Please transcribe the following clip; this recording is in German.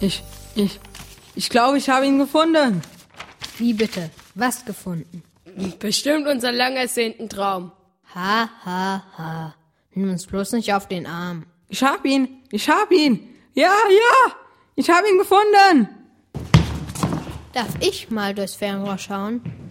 Ich glaube, ich habe ihn gefunden. Wie bitte? Was gefunden? Bestimmt unser lang ersehnten Traum. Ha, ha, ha. Nimm uns bloß nicht auf den Arm. Ich hab ihn. Ja, ich habe ihn gefunden. Darf ich mal durchs Fernrohr schauen?